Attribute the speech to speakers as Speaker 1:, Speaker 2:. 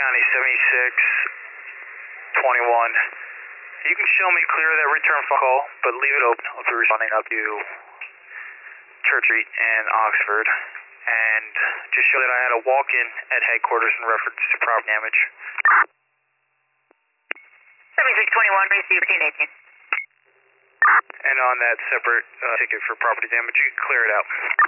Speaker 1: County 7621. You can show me clear of that return phone call, but leave it open. I'll be responding up to Church Street and Oxford. And just show that I had a walk-in at headquarters in reference to property damage.
Speaker 2: 7621, receive 1318.
Speaker 1: And on that separate ticket for property damage, you can clear it out.